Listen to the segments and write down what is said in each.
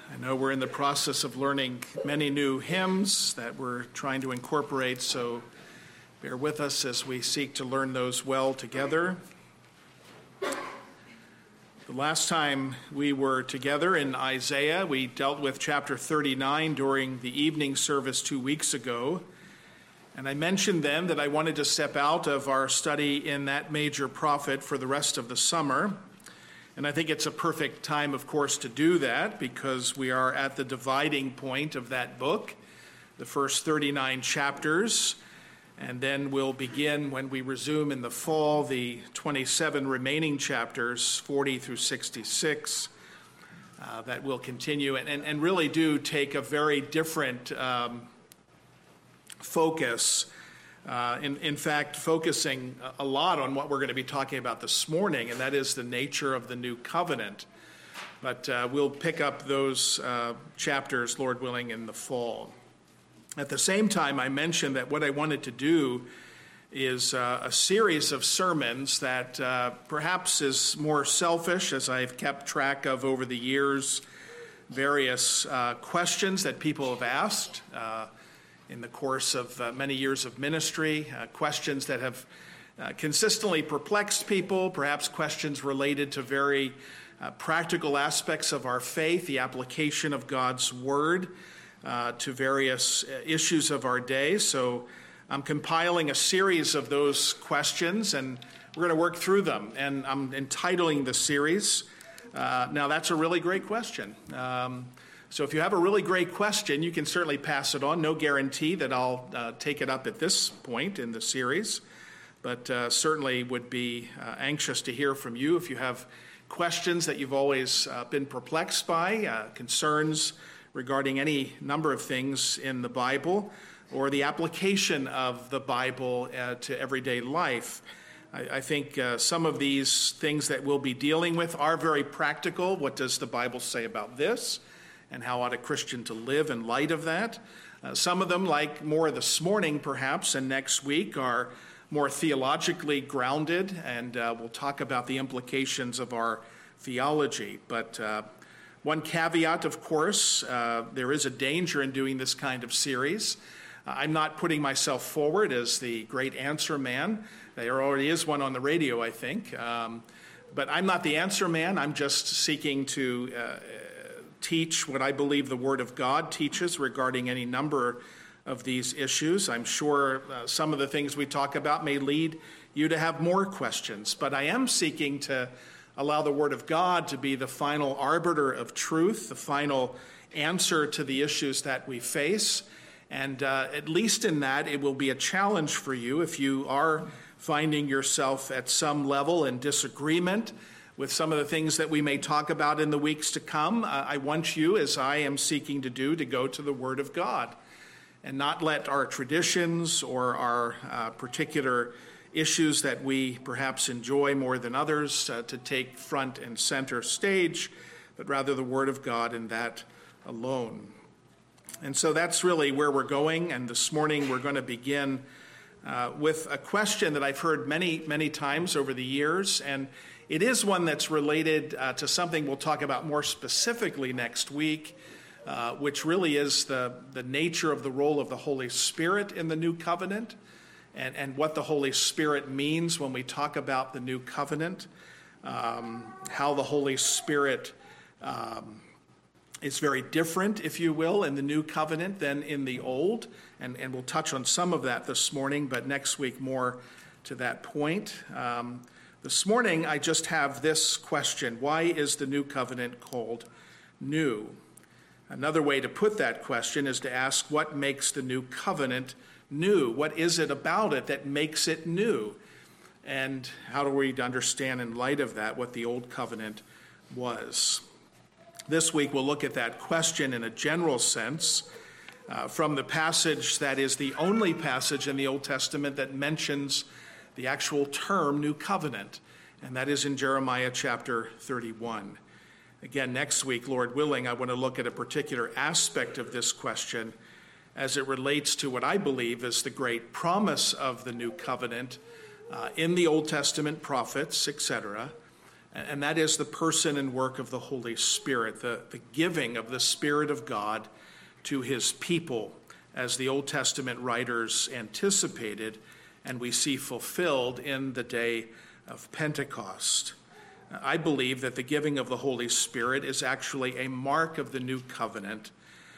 I know we're in the process of learning many new hymns that we're trying to incorporate, so bear with us as we seek to learn those well together. The last time we were together in Isaiah, we dealt with chapter 39 during the evening service 2 weeks ago. And I mentioned then that I wanted to step out of our study in that major prophet for the rest of the summer. And I think it's a perfect time, of course, to do that because we are at the dividing point of that book, the first 39 chapters. And then we'll begin, when we resume in the fall, the 27 remaining chapters, 40 through 66, that will continue and really do take a very different focus. In fact, focusing a lot on what we're going to be talking about this morning, and that is the nature of the new covenant. But we'll pick up those chapters, Lord willing, in the fall. At the same time, I mentioned that what I wanted to do is a series of sermons that perhaps is more selfish, as I've kept track of over the years, various questions that people have asked in the course of many years of ministry, questions that have consistently perplexed people, perhaps questions related to very practical aspects of our faith, the application of God's Word to various issues of our day. So I'm compiling a series of those questions, and we're going to work through them. And I'm entitling the series, now that's a really great question. So if you have a really great question, you can certainly pass it on. No guarantee that I'll take it up at this point in the series, but certainly would be anxious to hear from you if you have questions that you've always been perplexed by, concerns regarding any number of things in the Bible or the application of the Bible to everyday life. I think some of these things that we'll be dealing with are very practical. What does the Bible say about this? And how ought a Christian to live in light of that? Some of them, like more this morning perhaps and next week, are more theologically grounded, and we'll talk about the implications of our theology. But one caveat, of course, there is a danger in doing this kind of series. I'm not putting myself forward as the great answer man. There already is one on the radio, I think. But I'm not the answer man. I'm just seeking to teach what I believe the Word of God teaches regarding any number of these issues. I'm sure some of the things we talk about may lead you to have more questions, but I am seeking to allow the Word of God to be the final arbiter of truth, the final answer to the issues that we face. And at least in that, it will be a challenge for you if you are finding yourself at some level in disagreement with some of the things that we may talk about in the weeks to come. I want you, as I am seeking to do, to go to the Word of God and not let our traditions or our particular issues that we perhaps enjoy more than others to take front and center stage, but rather the Word of God and that alone. And so that's really where we're going. And this morning we're going to begin with a question that I've heard many, many times over the years, and it is one that's related to something we'll talk about more specifically next week, which really is the nature of the role of the Holy Spirit in the new covenant and what the Holy Spirit means when we talk about the new covenant, how the Holy Spirit is very different, if you will, in the new covenant than in the old. And we'll touch on some of that this morning, but next week more to that point. This morning, I just have this question: why is the new covenant called new? Another way to put that question is to ask, what makes the new covenant new? What is it about it that makes it new? And how do we understand in light of that what the old covenant was? This week, we'll look at that question in a general sense from the passage that is the only passage in the Old Testament that mentions the actual term new covenant, and that is in Jeremiah chapter 31. Again, next week, Lord willing, I want to look at a particular aspect of this question as it relates to what I believe is the great promise of the new covenant in the Old Testament prophets, etc., and that is the person and work of the Holy Spirit, the giving of the Spirit of God to his people, as the Old Testament writers anticipated and we see fulfilled in the day of Pentecost. I believe that the giving of the Holy Spirit is actually a mark of the new covenant,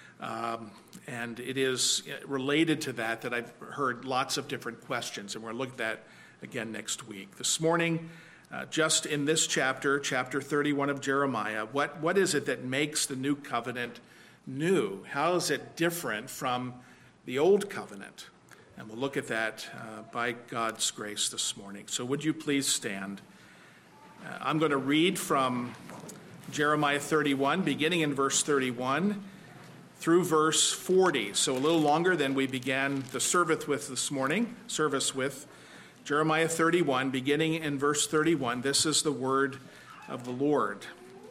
and it is related to that I've heard lots of different questions, and we're going to look at that again next week. This morning, just in this chapter 31 of Jeremiah, what is it that makes the new covenant new? How is it different from the old covenant? And we'll look at that by God's grace this morning. So would you please stand? I'm going to read from Jeremiah 31, beginning in verse 31 through verse 40. So a little longer than we began the service with this morning. Jeremiah 31, beginning in verse 31. This is the word of the Lord.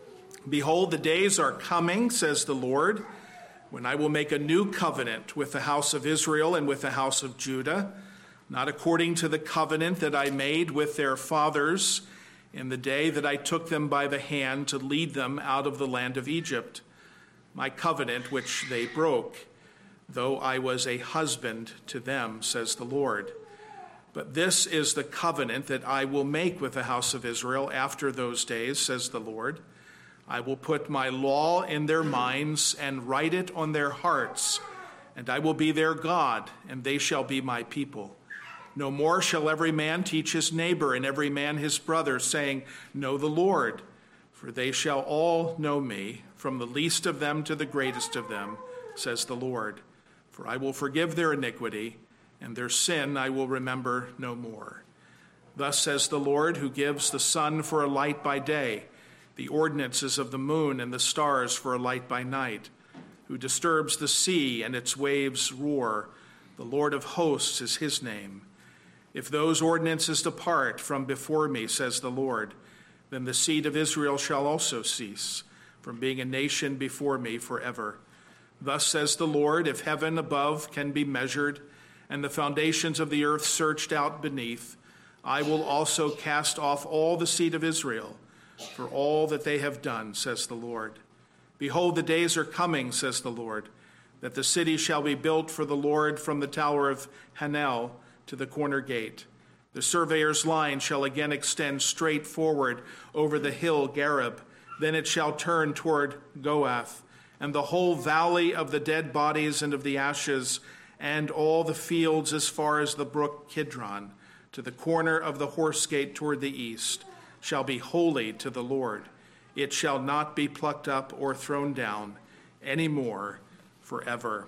Behold, the days are coming, says the Lord, when I will make a new covenant with the house of Israel and with the house of Judah, not according to the covenant that I made with their fathers in the day that I took them by the hand to lead them out of the land of Egypt, my covenant which they broke, though I was a husband to them, says the Lord. But this is the covenant that I will make with the house of Israel after those days, says the Lord. I will put my law in their minds and write it on their hearts, and I will be their God, and they shall be my people. No more shall every man teach his neighbor and every man his brother, saying, Know the Lord, for they shall all know me, from the least of them to the greatest of them, says the Lord. For I will forgive their iniquity, and their sin I will remember no more. Thus says the Lord, who gives the sun for a light by day, the ordinances of the moon and the stars for a light by night, who disturbs the sea and its waves roar. The Lord of hosts is his name. If those ordinances depart from before me, says the Lord, then the seed of Israel shall also cease from being a nation before me forever. Thus says the Lord, if heaven above can be measured and the foundations of the earth searched out beneath, I will also cast off all the seed of Israel for all that they have done, says the Lord. Behold, the days are coming, says the Lord, that the city shall be built for the Lord from the tower of Hanel to the corner gate. The surveyor's line shall again extend straight forward over the hill Gareb. Then it shall turn toward Goath, and the whole valley of the dead bodies and of the ashes, and all the fields as far as the brook Kidron, to the corner of the horse gate toward the east, shall be holy to the Lord. It shall not be plucked up or thrown down any more forever.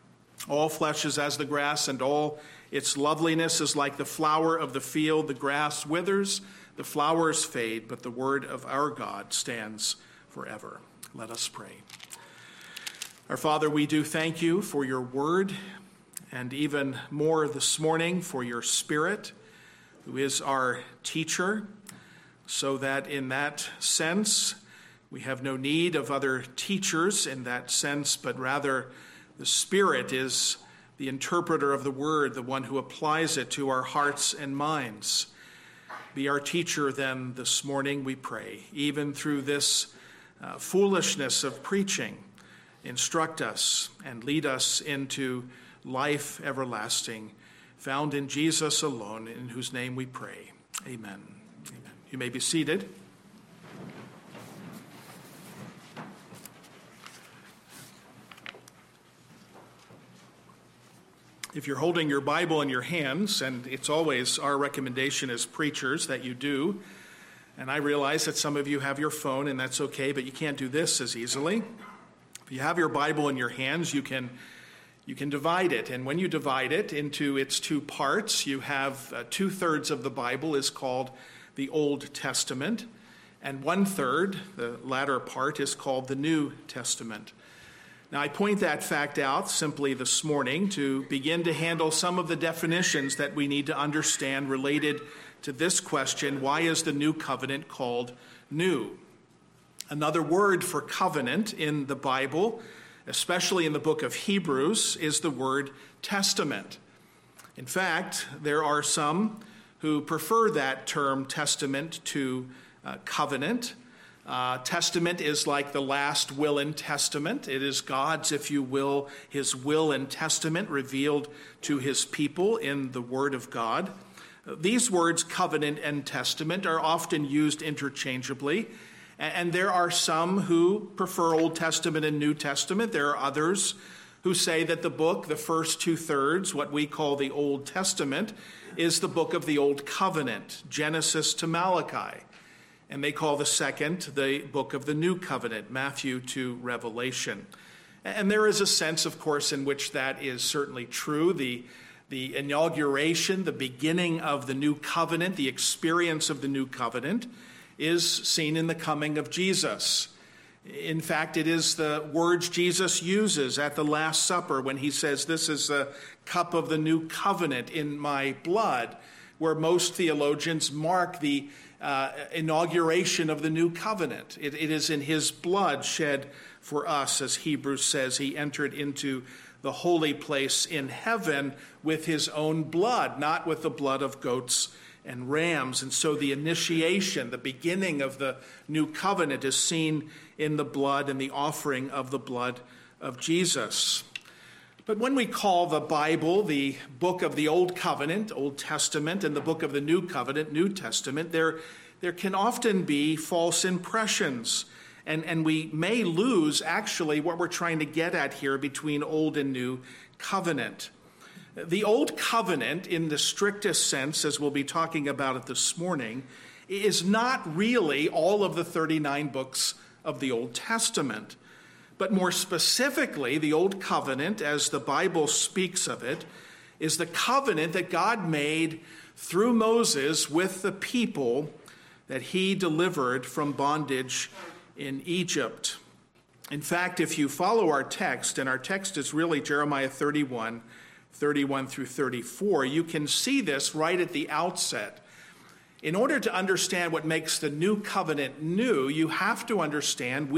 All flesh is as the grass, and all its loveliness is like the flower of the field. The grass withers, the flowers fade, but the word of our God stands forever. Let us pray. Our Father, we do thank you for your word, and even more this morning for your Spirit, who is our teacher, so that in that sense we have no need of other teachers in that sense, but rather the Spirit is the interpreter of the word, the one who applies it to our hearts and minds. Be our teacher then this morning, we pray, even through this foolishness of preaching. Instruct us and lead us into life everlasting, found in Jesus alone, in whose name we pray. Amen. Amen. You may be seated. If you're holding your Bible in your hands, and it's always our recommendation as preachers that you do, and I realize that some of you have your phone, and that's okay, but you can't do this as easily. If you have your Bible in your hands, you can divide it, and when you divide it into its two parts, you have 2/3 of the Bible is called the Old Testament, and 1/3, the latter part, is called the New Testament. Now, I point that fact out simply this morning to begin to handle some of the definitions that we need to understand related to this question: why is the New Covenant called new? Another word for covenant in the Bible, especially in the book of Hebrews, is the word testament. In fact, there are some who prefer that term testament to covenant. Testament is like the last will and testament. It is God's, if you will, his will and testament revealed to his people in the Word of God. These words, covenant and testament, are often used interchangeably. And there are some who prefer Old Testament and New Testament. There are others who say that the book, the first 2/3, what we call the Old Testament, is the book of the Old Covenant, Genesis to Malachi. And they call the second the book of the New Covenant, Matthew to Revelation. And there is a sense, of course, in which that is certainly true. The inauguration, the beginning of the New Covenant, the experience of the New Covenant is seen in the coming of Jesus. In fact, it is the words Jesus uses at the Last Supper when he says, "This is the cup of the new covenant in my blood," where most theologians mark the inauguration of the new covenant. It is in his blood shed for us, as Hebrews says, he entered into the holy place in heaven with his own blood, not with the blood of goats and rams. And so the initiation, the beginning of the new covenant is seen in the blood and the offering of the blood of Jesus. But when we call the Bible the book of the Old Covenant, Old Testament, and the book of the New Covenant, New Testament, there can often be false impressions. And we may lose actually what we're trying to get at here between Old and New Covenant. The Old Covenant, in the strictest sense, as we'll be talking about it this morning, is not really all of the 39 books of the Old Testament. But more specifically, the Old Covenant, as the Bible speaks of it, is the covenant that God made through Moses with the people that he delivered from bondage in Egypt. In fact, if you follow our text, and our text is really Jeremiah 31 through 34, you can see this right at the outset. In order to understand what makes the new covenant new, we have to understand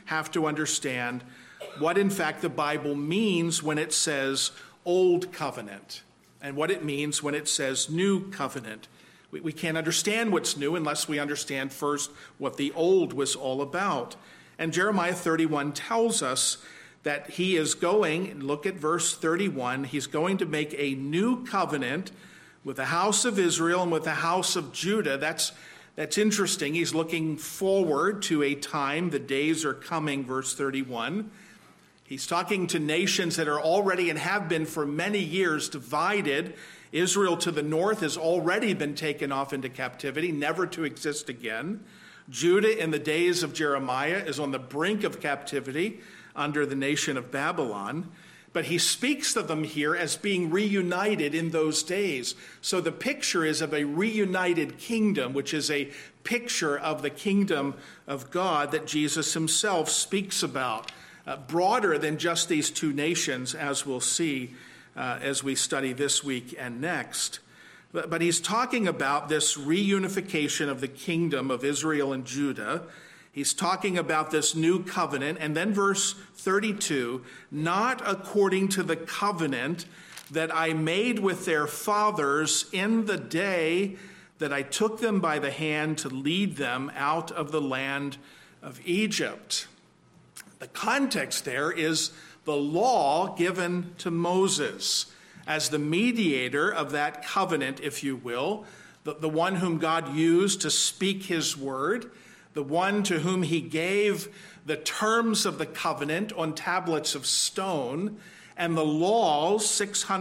what in fact the Bible means when it says Old Covenant and what it means when it says New Covenant. We can't understand what's new unless we understand first what the old was all about. And Jeremiah 31 tells us that he is going, look at verse 31, he's going to make a new covenant with the house of Israel and with the house of Judah. That's interesting. He's looking forward to a time, the days are coming, verse 31. He's talking to nations that are already and have been for many years divided. Israel to the north has already been taken off into captivity, never to exist again. Judah in the days of Jeremiah is on the brink of captivity under the nation of Babylon. But he speaks of them here as being reunited in those days. So the picture is of a reunited kingdom, which is a picture of the kingdom of God that Jesus himself speaks about, broader than just these two nations, as we'll see as we study this week and next. But he's talking about this reunification of the kingdom of Israel and Judah. He's talking about this new covenant. And then verse 32, not according to the covenant that I made with their fathers in the day that I took them by the hand to lead them out of the land of Egypt. The context there is the law given to Moses as the mediator of that covenant, if you will, the one whom God used to speak his word, the one to whom he gave the terms of the covenant on tablets of stone, and the laws,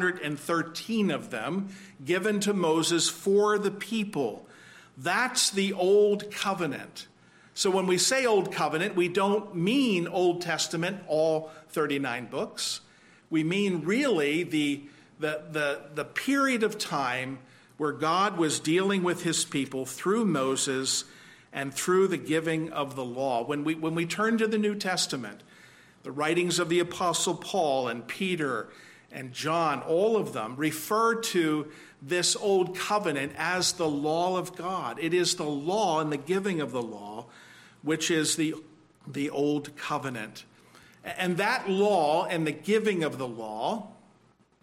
613 of them, given to Moses for the people. That's the Old Covenant. So when we say Old Covenant, we don't mean Old Testament, all 39 books. We mean really the period of time where God was dealing with his people through Moses and through the giving of the law. When we turn to the New Testament, the writings of the Apostle Paul and Peter and John, all of them refer to this Old Covenant as the law of God. It is the law and the giving of the law, which is the Old Covenant. And that law and the giving of the law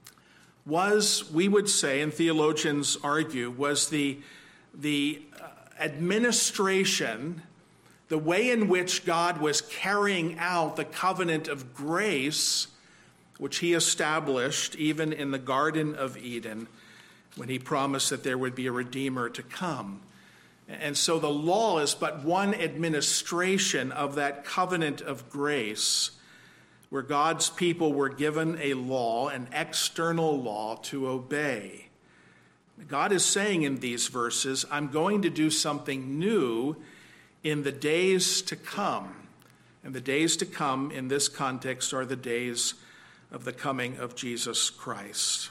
was, we would say, and theologians argue, was the administration, the way in which God was carrying out the covenant of grace, which he established even in the Garden of Eden, when he promised that there would be a Redeemer to come. And so the law is but one administration of that covenant of grace, where God's people were given a law, an external law to obey. God is saying in these verses, I'm going to do something new in the days to come. And the days to come in this context are the days of the coming of Jesus Christ.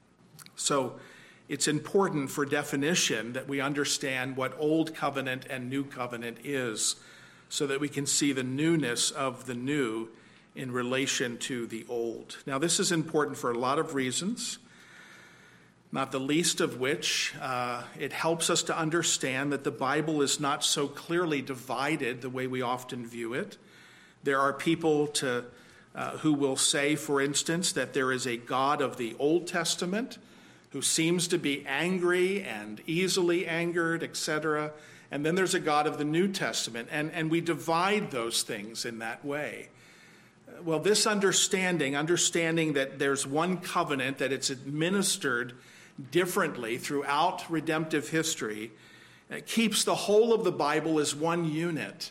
So it's important for definition that we understand what Old Covenant and New Covenant is, so that we can see the newness of the new in relation to the old. Now, this is important for a lot of reasons, not the least of which it helps us to understand that the Bible is not so clearly divided the way we often view it. There are people who will say, for instance, that there is a God of the Old Testament who seems to be angry and easily angered, etc. And then there's a God of the New Testament, and we divide those things in that way. Well, this understanding that there's one covenant, that it's administered differently throughout redemptive history, keeps the whole of the Bible as one unit.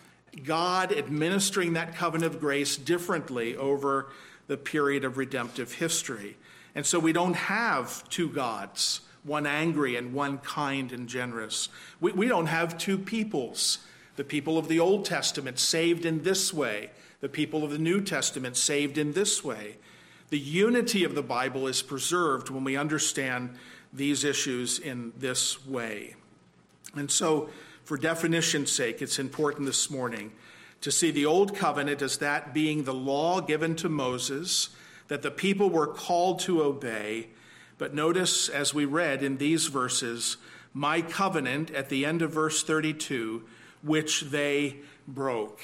God administering that covenant of grace differently over the period of redemptive history. And so we don't have two gods, one angry and one kind and generous. We don't have two peoples, the people of the Old Testament saved in this way, the people of the New Testament saved in this way. The unity of the Bible is preserved when we understand these issues in this way. And so, for definition's sake, it's important this morning to see the Old Covenant as that being the law given to Moses, that the people were called to obey. But notice, as we read in these verses, my covenant at the end of verse 32, which they broke.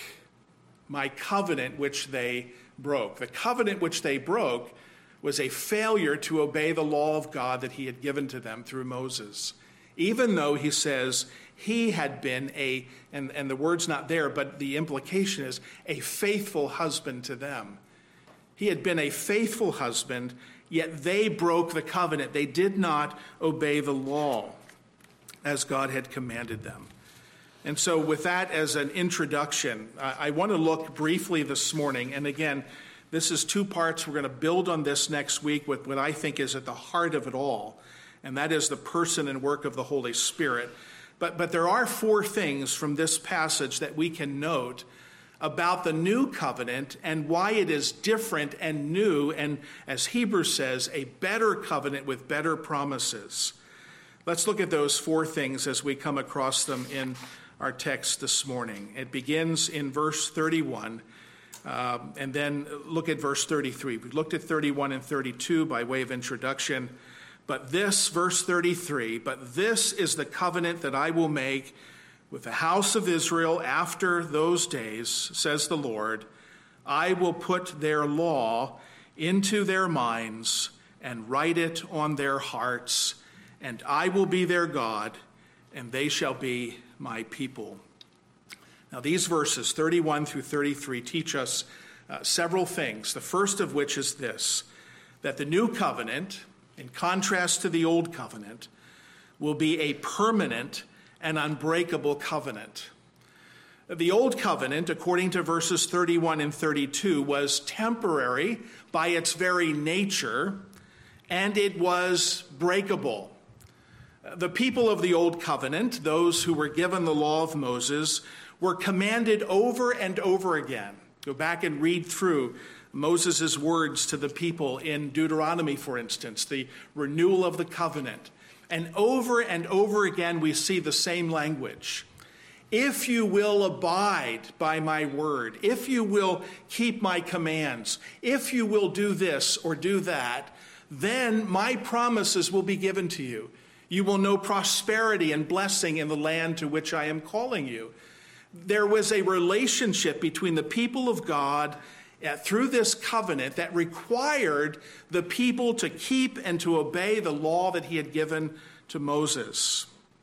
My covenant which they broke. The covenant which they broke was a failure to obey the law of God that he had given to them through Moses. Even though he says he had been and the word's not there, but the implication is a faithful husband to them. He had been a faithful husband, yet they broke the covenant. They did not obey the law as God had commanded them. And so with that as an introduction, I want to look briefly this morning. And again, this is two parts. We're going to build on this next week with what I think is at the heart of it all, and that is the person and work of the Holy Spirit. But there are four things from this passage that we can note about the new covenant and why it is different and new, and as Hebrews says, a better covenant with better promises. Let's look at those four things as we come across them in our text this morning. It begins in verse 31, and then look at verse 33. We looked at 31 and 32 by way of introduction. But this, verse 33, but this is the covenant that I will make with the house of Israel after those days, says the Lord. I will put their law into their minds and write it on their hearts, and I will be their God, and they shall be my people. Now, these verses, 31 through 33, teach us several things. The first of which is this, that the new covenant, in contrast to the old covenant, will be a permanent and unbreakable covenant. The old covenant, according to verses 31 and 32, was temporary by its very nature, and it was breakable. The people of the old covenant, those who were given the law of Moses, were commanded over and over again. Go back and read through Moses' words to the people in Deuteronomy, for instance, the renewal of the covenant. And over again, we see the same language. If you will abide by my word, if you will keep my commands, if you will do this or do that, then my promises will be given to you. You will know prosperity and blessing in the land to which I am calling you. There was a relationship between the people of God through this covenant that required the people to keep and to obey the law that he had given to Moses.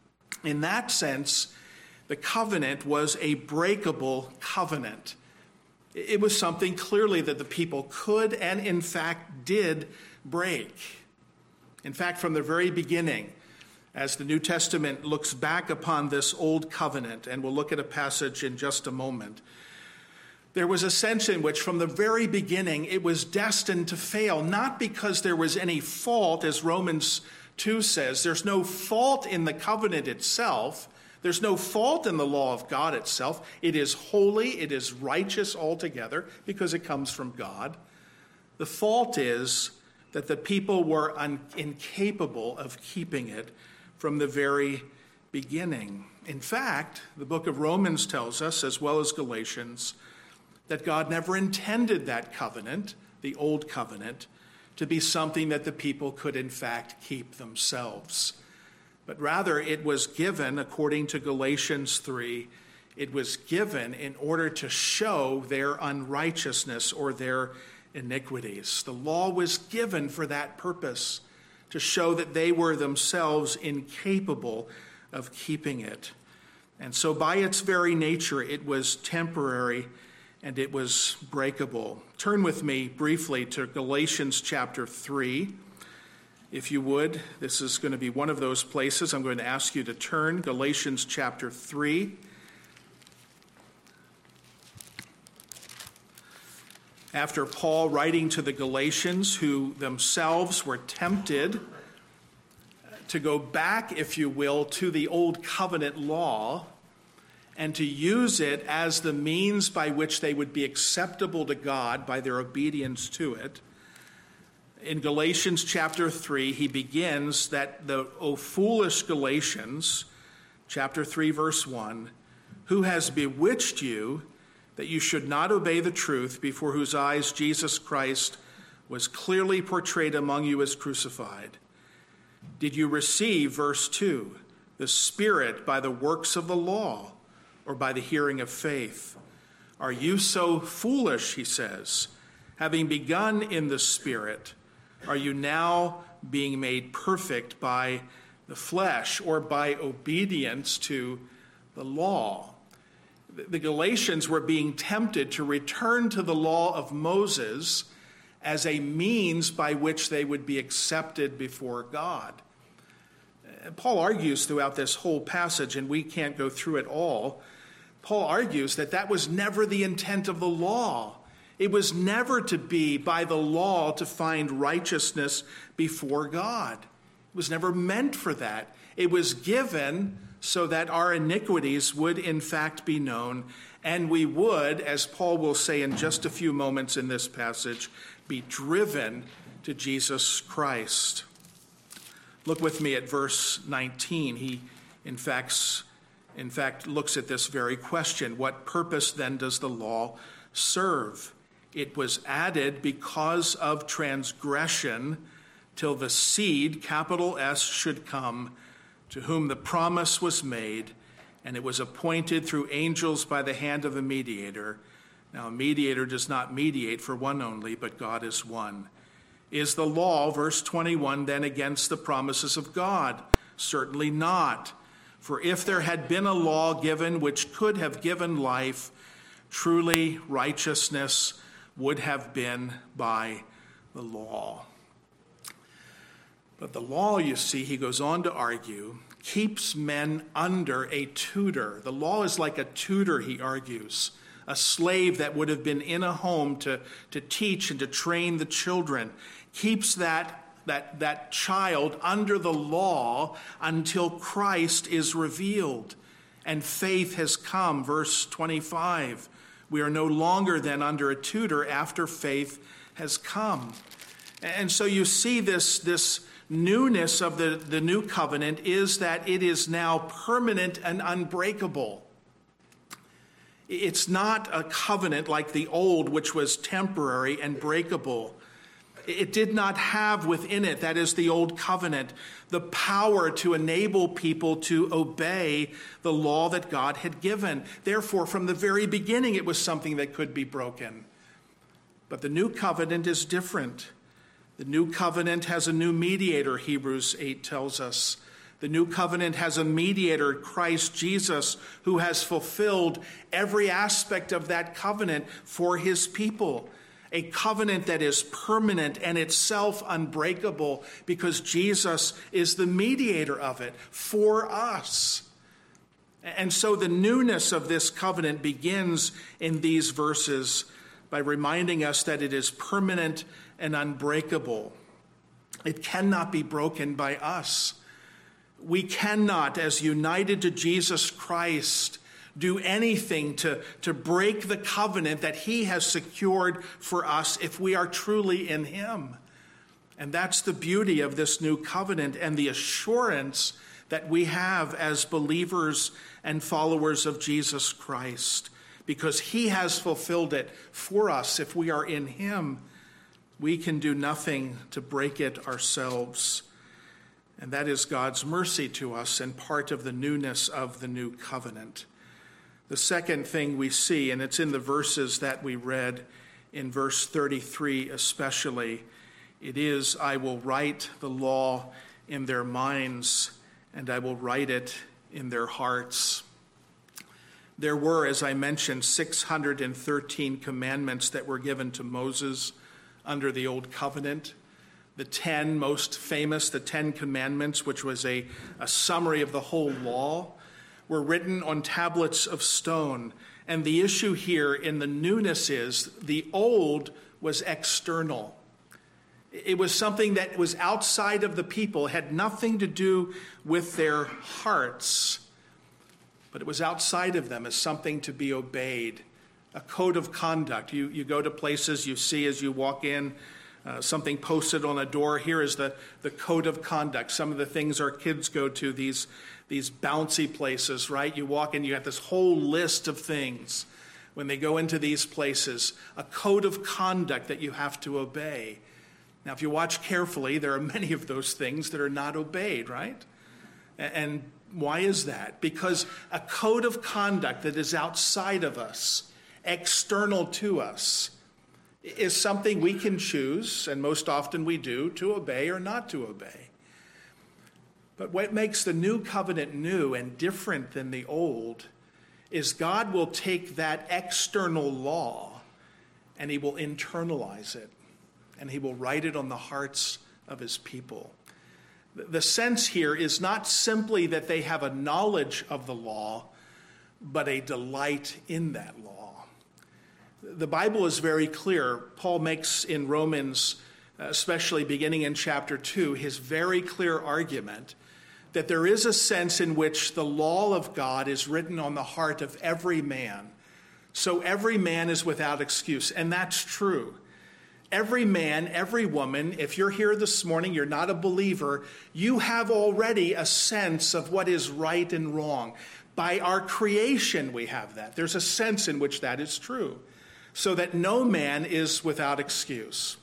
In that sense, the covenant was a breakable covenant. It was something clearly that the people could and in fact did break. In fact, from the very beginning, as the New Testament looks back upon this old covenant, and we'll look at a passage in just a moment, there was a sense in which from the very beginning it was destined to fail, not because there was any fault, as Romans 2 says. There's no fault in the covenant itself. There's no fault in the law of God itself. It is holy, it is righteous altogether because it comes from God. The fault is that the people were incapable of keeping it from the very beginning. In fact, the book of Romans tells us, as well as Galatians, that God never intended that covenant, the old covenant, to be something that the people could in fact keep themselves. But rather it was given, according to Galatians 3, it was given in order to show their unrighteousness or their iniquities. The law was given for that purpose, to show that they were themselves incapable of keeping it. And so by its very nature, it was temporary and it was breakable. Turn with me briefly to Galatians chapter 3. If you would, this is going to be one of those places I'm going to ask you to turn. Galatians chapter 3. After Paul writing to the Galatians, who themselves were tempted to go back, if you will, to the old covenant law and to use it as the means by which they would be acceptable to God by their obedience to it. In Galatians chapter 3, he begins that O foolish Galatians, chapter 3, verse 1, who has bewitched you that you should not obey the truth, before whose eyes Jesus Christ was clearly portrayed among you as crucified? Did you receive, verse 2, the Spirit by the works of the law or by the hearing of faith? Are you so foolish, he says, having begun in the Spirit? Are you now being made perfect by the flesh or by obedience to the law? The Galatians were being tempted to return to the law of Moses as a means by which they would be accepted before God. Paul argues throughout this whole passage, and we can't go through it all, Paul argues that that was never the intent of the law. It was never to be by the law to find righteousness before God. It was never meant for that. It was given so that our iniquities would in fact be known, and we would, as Paul will say in just a few moments in this passage, be driven to Jesus Christ. Look with me at verse 19. He, in fact, looks at this very question. What purpose then does the law serve? It was added because of transgression till the seed, capital S, should come, to whom the promise was made, and it was appointed through angels by the hand of a mediator. Now, a mediator does not mediate for one only, but God is one. Is the law, verse 21, then against the promises of God? Certainly not. For if there had been a law given which could have given life, truly righteousness would have been by the law. But the law, you see, he goes on to argue, keeps men under a tutor. The law is like a tutor, he argues, a slave that would have been in a home to teach and to train the children, keeps that child under the law until Christ is revealed and faith has come. Verse 25, we are no longer then under a tutor after faith has come. And so you see this newness of the new covenant is that it is now permanent and unbreakable. It's not a covenant like the old, which was temporary and breakable. It did not have within it, that is the old covenant, the power to enable people to obey the law that God had given. Therefore, from the very beginning, it was something that could be broken. But the new covenant is different. The new covenant has a new mediator, Hebrews 8 tells us. The new covenant has a mediator, Christ Jesus, who has fulfilled every aspect of that covenant for his people. A covenant that is permanent and itself unbreakable because Jesus is the mediator of it for us. And so the newness of this covenant begins in these verses by reminding us that it is permanent and unbreakable. It cannot be broken by us. We cannot, as united to Jesus Christ, do anything to break the covenant that he has secured for us if we are truly in him. And that's the beauty of this new covenant and the assurance that we have as believers and followers of Jesus Christ. Because he has fulfilled it for us. If we are in him, we can do nothing to break it ourselves. And that is God's mercy to us and part of the newness of the new covenant. The second thing we see, and it's in the verses that we read, in verse 33 especially, it is, I will write the law in their minds, and I will write it in their hearts. There were, as I mentioned, 613 commandments that were given to Moses under the Old Covenant. The 10 most famous, the 10 Commandments, which was a summary of the whole law, were written on tablets of stone. And the issue here in the newness is the old was external. It was something that was outside of the people, had nothing to do with their hearts, but it was outside of them as something to be obeyed, a code of conduct. You go to places, you see as you walk in, something posted on a door. Here is the code of conduct. Some of the things our kids go to, these bouncy places, right? You walk in, you have this whole list of things when they go into these places, a code of conduct that you have to obey. Now, if you watch carefully, there are many of those things that are not obeyed, right? And why is that? Because a code of conduct that is outside of us, external to us, is something we can choose, and most often we do, to obey or not to obey. But what makes the new covenant new and different than the old is God will take that external law and he will internalize it, and he will write it on the hearts of his people. The sense here is not simply that they have a knowledge of the law, but a delight in that law. The Bible is very clear. Paul makes in Romans, especially beginning in chapter 2, his very clear argument that there is a sense in which the law of God is written on the heart of every man. So every man is without excuse, and that's true. Every man, every woman, if you're here this morning, you're not a believer, you have already a sense of what is right and wrong. By our creation, we have that. There's a sense in which that is true, so that no man is without excuse.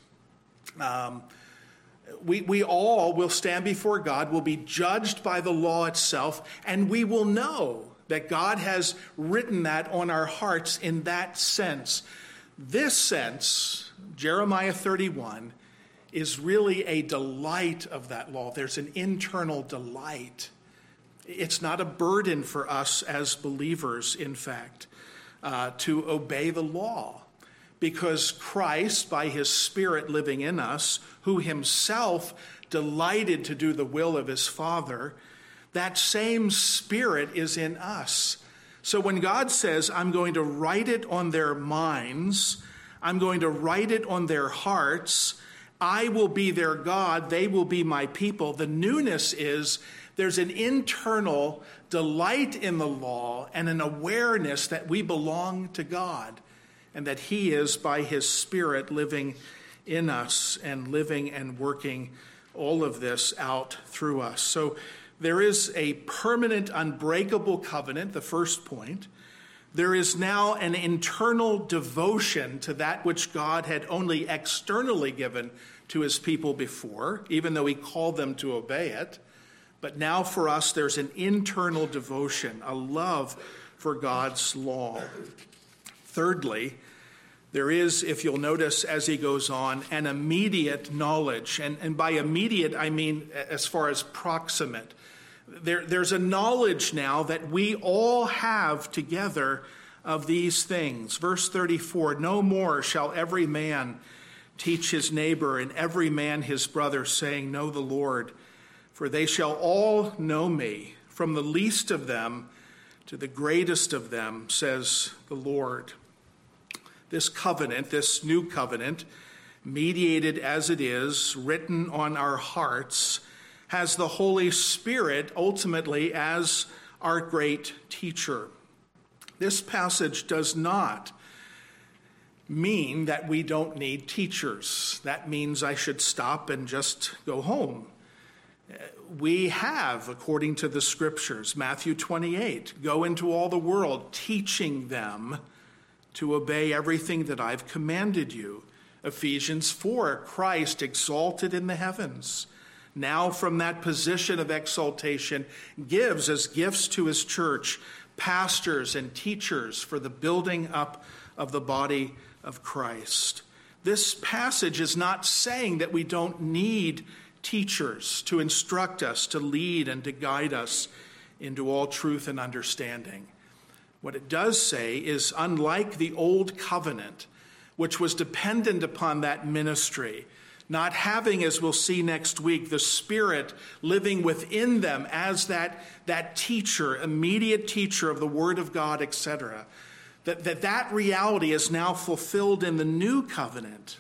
We all will stand before God, will be judged by the law itself, and we will know that God has written that on our hearts in that sense. This sense, Jeremiah 31, is really a delight of that law. There's an internal delight. It's not a burden for us as believers, in fact, to obey the law, because Christ, by his Spirit living in us, who himself delighted to do the will of his Father, that same Spirit is in us. So when God says, I'm going to write it on their minds, I'm going to write it on their hearts, I will be their God, they will be my people, the newness is there's an internal delight in the law and an awareness that we belong to God and that he is, by his Spirit, living in us and living and working all of this out through us. So there is a permanent, unbreakable covenant, the first point. There is now an internal devotion to that which God had only externally given to his people before, even though he called them to obey it. But now for us, there's an internal devotion, a love for God's law. Thirdly, there is, if you'll notice as he goes on, an immediate knowledge. And by immediate, I mean as far as proximate. There's a knowledge now that we all have together of these things. Verse 34, no more shall every man teach his neighbor and every man his brother, saying, know the Lord, for they shall all know me, from the least of them to the greatest of them, says the Lord. This covenant, this new covenant, mediated as it is, written on our hearts, has the Holy Spirit ultimately as our great teacher. This passage does not mean that we don't need teachers. That means I should stop and just go home. We have, according to the scriptures, Matthew 28, go into all the world, teaching them to obey everything that I've commanded you. Ephesians 4, Christ exalted in the heavens, now from that position of exaltation, gives as gifts to his church pastors and teachers for the building up of the body of Christ. This passage is not saying that we don't need teachers to instruct us, to lead and to guide us into all truth and understanding. What it does say is, unlike the old covenant, which was dependent upon that ministry, not having, as we'll see next week, the Spirit living within them as that teacher, immediate teacher of the Word of God, etc., that reality is now fulfilled in the new covenant.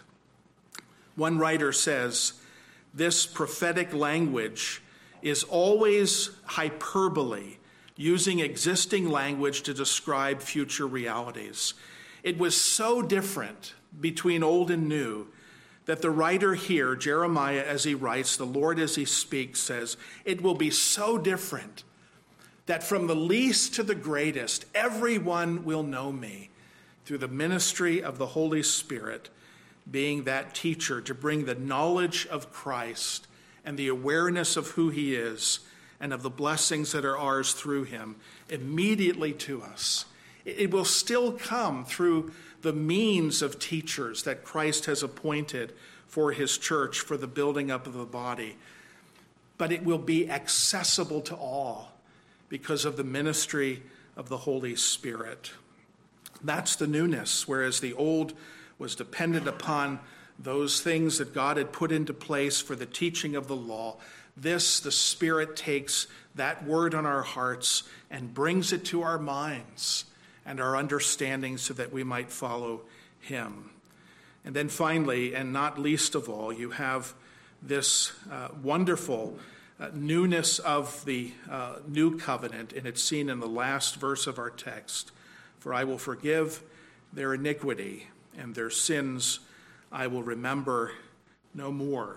One writer says, this prophetic language is always hyperbole, using existing language to describe future realities. It was so different between old and new that the writer here, Jeremiah, as he writes, the Lord as he speaks, says, it will be so different that from the least to the greatest, everyone will know me through the ministry of the Holy Spirit, being that teacher to bring the knowledge of Christ and the awareness of who he is and of the blessings that are ours through him immediately to us. It will still come through the means of teachers that Christ has appointed for his church, for the building up of the body. But it will be accessible to all because of the ministry of the Holy Spirit. That's the newness, whereas the old was dependent upon those things that God had put into place for the teaching of the law. This, the Spirit takes that word on our hearts and brings it to our minds and our understanding so that we might follow him. And then finally, and not least of all, you have this wonderful newness of the new covenant, and it's seen in the last verse of our text. For I will forgive their iniquity, and their sins I will remember no more.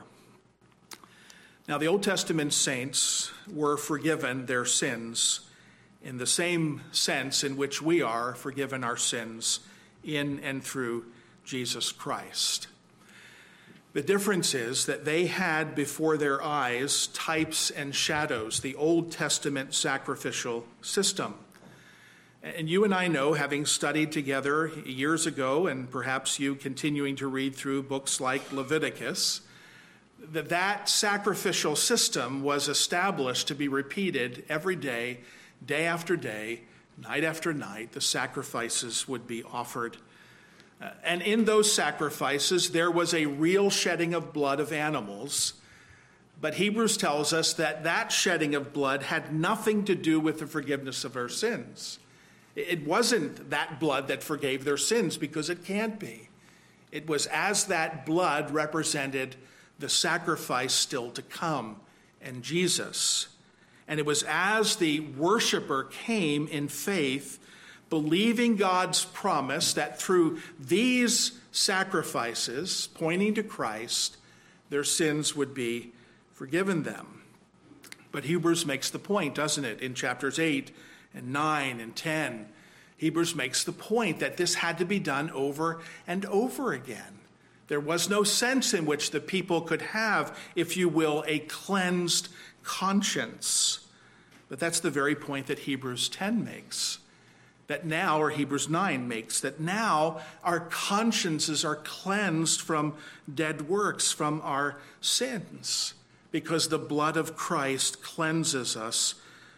Now, the Old Testament saints were forgiven their sins in the same sense in which we are forgiven our sins in and through Jesus Christ. The difference is that they had before their eyes types and shadows, the Old Testament sacrificial system. And you and I know, having studied together years ago, and perhaps you continuing to read through books like Leviticus, that sacrificial system was established to be repeated every day, day after day, night after night. The sacrifices would be offered. And in those sacrifices, there was a real shedding of blood of animals. But Hebrews tells us that that shedding of blood had nothing to do with the forgiveness of our sins. It wasn't that blood that forgave their sins, because it can't be. It was as that blood represented the sacrifice still to come, and Jesus. And it was as the worshiper came in faith, believing God's promise that through these sacrifices, pointing to Christ, their sins would be forgiven them. But Hebrews makes the point, doesn't it, in chapters 8 and 9 and 10. Hebrews makes the point that this had to be done over and over again. There was no sense in which the people could have, if you will, a cleansed conscience. But that's the very point that Hebrews 10 makes. That now, or Hebrews 9 makes, that now our consciences are cleansed from dead works, from our sins, because the blood of Christ cleanses us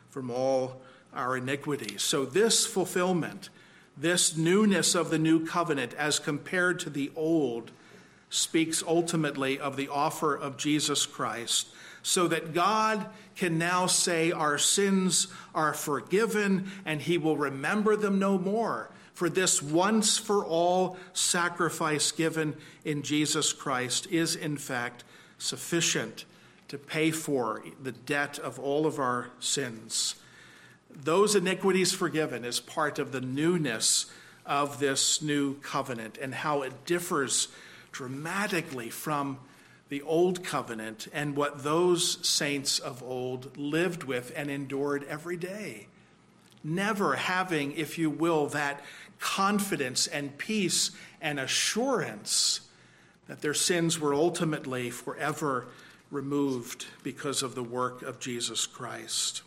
from all our iniquities. So this fulfillment, this newness of the new covenant as compared to the old, speaks ultimately of the offer of Jesus Christ, so that God can now say our sins are forgiven and he will remember them no more. For this once for all sacrifice given in Jesus Christ is in fact sufficient to pay for the debt of all of our sins. Those iniquities forgiven is part of the newness of this new covenant and how it differs dramatically from the old covenant and what those saints of old lived with and endured every day. Never having, if you will, that confidence and peace and assurance that their sins were ultimately forever removed because of the work of Jesus Christ.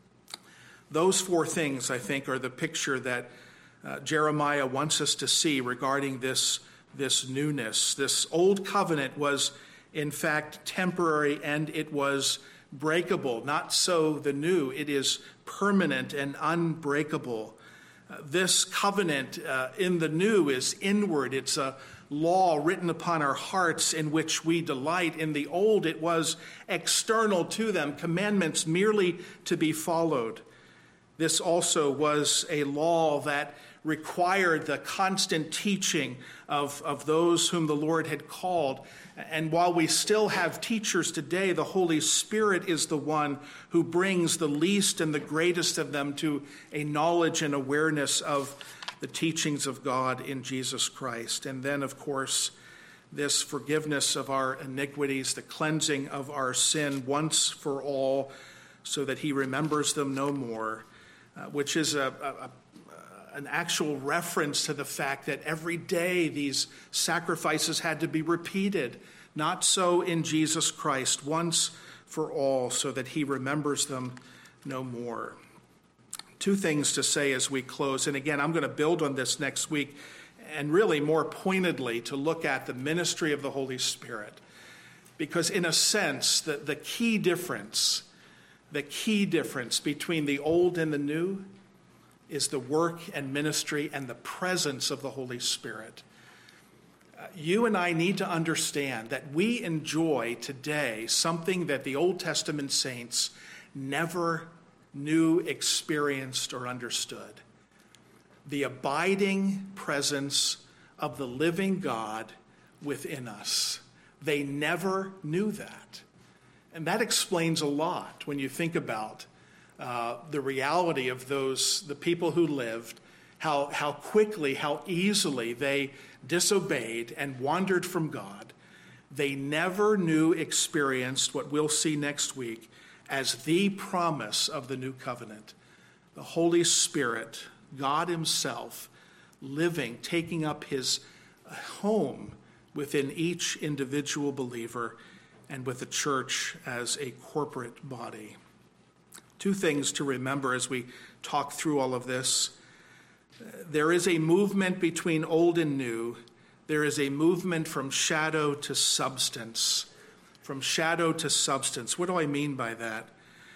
Those four things, I think, are the picture that Jeremiah wants us to see regarding this newness. This old covenant was, in fact, temporary and it was breakable. Not so the new. It is permanent and unbreakable. This covenant in the new is inward. It's a law written upon our hearts in which we delight. In the old, it was external to them, commandments merely to be followed. This also was a law that required the constant teaching of those whom the Lord had called. And while we still have teachers today, the Holy Spirit is the one who brings the least and the greatest of them to a knowledge and awareness of the teachings of God in Jesus Christ. And then, of course, this forgiveness of our iniquities, the cleansing of our sin once for all, so that he remembers them no more, which is an actual reference to the fact that every day these sacrifices had to be repeated. Not so in Jesus Christ, once for all, so that he remembers them no more. Two things to say as we close. And again, I'm going to build on this next week and really more pointedly to look at the ministry of the Holy Spirit. Because in a sense, the key difference between the old and the new is the work and ministry and the presence of the Holy Spirit. You and I need to understand that we enjoy today something that the Old Testament saints never knew, experienced, or understood. The abiding presence of the living God within us. They never knew that. And that explains a lot when you think about the reality of the people who lived, how quickly, how easily they disobeyed and wandered from God. They never knew, experienced what we'll see next week as the promise of the new covenant. The Holy Spirit, God himself, living, taking up his home within each individual believer and with the church as a corporate body. Two things to remember as we talk through all of this. There is a movement between old and new. There is a movement from shadow to substance. From shadow to substance. What do I mean by that?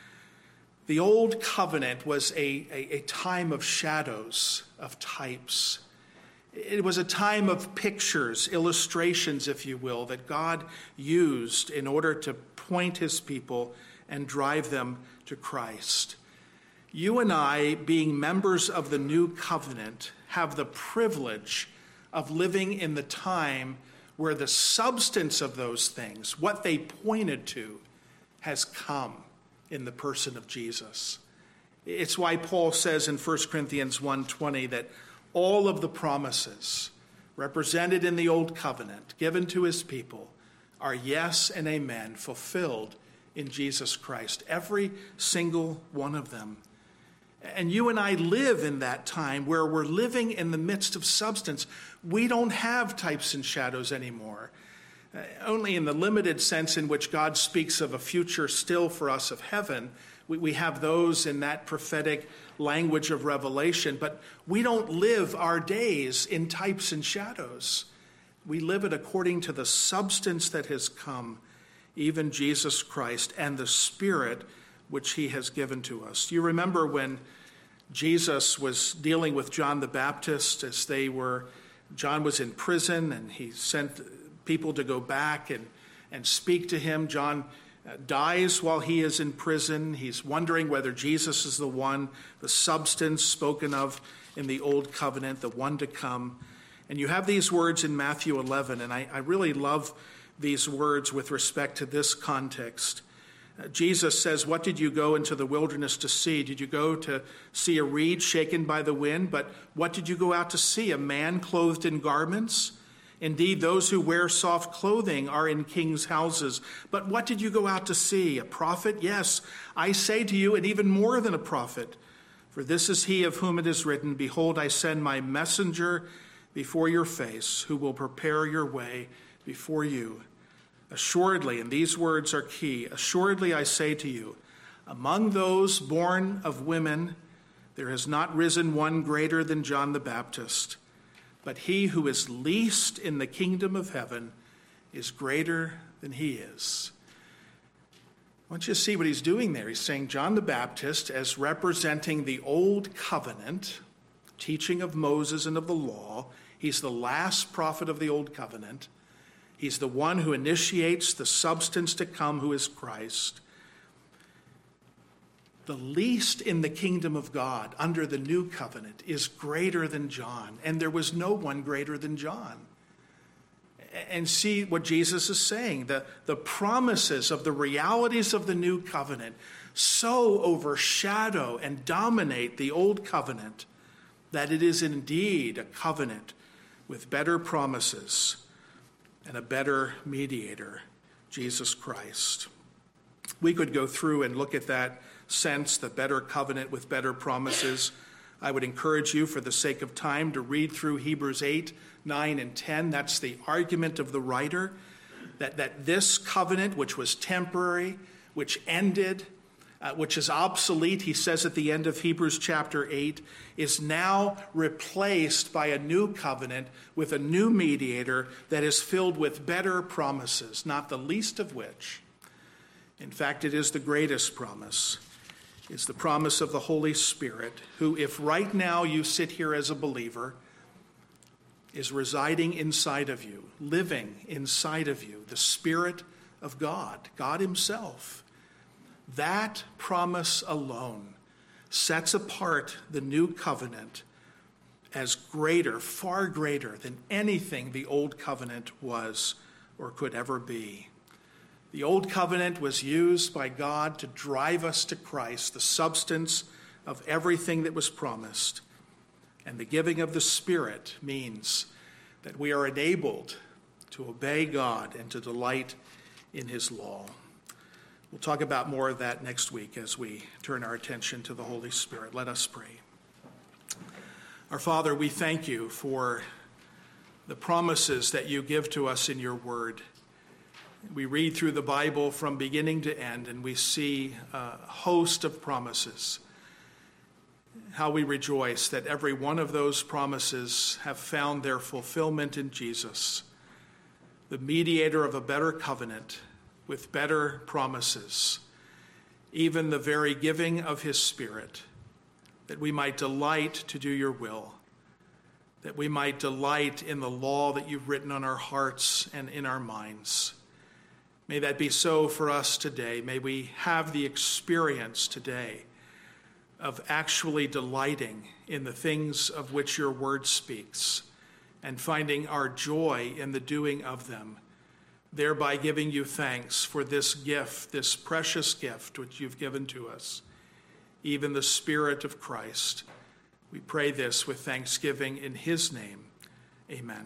The old covenant was a time of shadows, of types. It was a time of pictures, illustrations, if you will, that God used in order to point his people and drive them to Christ. You and I, being members of the new covenant, have the privilege of living in the time where the substance of those things, what they pointed to, has come in the person of Jesus. It's why Paul says in 1 Corinthians 1:20 that all of the promises represented in the old covenant given to his people are yes and amen, fulfilled in Jesus Christ. Every single one of them. And you and I live in that time where we're living in the midst of substance. We don't have types and shadows anymore. Only in the limited sense in which God speaks of a future still for us of heaven. We have those in that prophetic language of Revelation, but we don't live our days in types and shadows. We live it according to the substance that has come, even Jesus Christ, and the Spirit which he has given to us. Do you remember when Jesus was dealing with John the Baptist John was in prison and he sent people to go back and speak to him? John dies while he is in prison. He's wondering whether Jesus is the one, the substance spoken of in the old covenant, the one to come. And you have these words in Matthew 11, and I really love these words with respect to this context. Jesus says, "What did you go into the wilderness to see? Did you go to see a reed shaken by the wind? But what did you go out to see? A man clothed in garments? Indeed, those who wear soft clothing are in kings' houses. But what did you go out to see? A prophet? Yes, I say to you, and even more than a prophet. For this is he of whom it is written, 'Behold, I send my messenger before your face, who will prepare your way before you.' Assuredly," and these words are key, "assuredly I say to you, among those born of women, there has not risen one greater than John the Baptist. But he who is least in the kingdom of heaven is greater than he is." I want you to see what he's doing there. He's saying John the Baptist, as representing the old covenant, teaching of Moses and of the law, he's the last prophet of the old covenant. He's the one who initiates the substance to come, who is Christ. The least in the kingdom of God under the new covenant is greater than John, and there was no one greater than John. And see what Jesus is saying. The promises of the realities of the new covenant so overshadow and dominate the old covenant that it is indeed a covenant with better promises and a better mediator, Jesus Christ. We could go through and look at that sense, the better covenant with better promises. I would encourage you, for the sake of time, to read through Hebrews 8, 9, and 10. That's the argument of the writer, that this covenant, which was temporary, which ended, which is obsolete, he says at the end of Hebrews chapter 8, is now replaced by a new covenant with a new mediator that is filled with better promises, not the least of which, in fact, it is the greatest promise, is the promise of the Holy Spirit, who, if right now you sit here as a believer, is residing inside of you, living inside of you, the Spirit of God, God himself. That promise alone sets apart the new covenant as greater, far greater than anything the old covenant was or could ever be. The old covenant was used by God to drive us to Christ, the substance of everything that was promised. And the giving of the Spirit means that we are enabled to obey God and to delight in his law. We'll talk about more of that next week as we turn our attention to the Holy Spirit. Let us pray. Our Father, we thank you for the promises that you give to us in your word. We read through the Bible from beginning to end, and we see a host of promises. How we rejoice that every one of those promises have found their fulfillment in Jesus, the mediator of a better covenant with better promises, even the very giving of his Spirit, that we might delight to do your will, that we might delight in the law that you've written on our hearts and in our minds. May that be so for us today. May we have the experience today of actually delighting in the things of which your word speaks and finding our joy in the doing of them, thereby giving you thanks for this gift, this precious gift which you've given to us, even the Spirit of Christ. We pray this with thanksgiving in his name. Amen.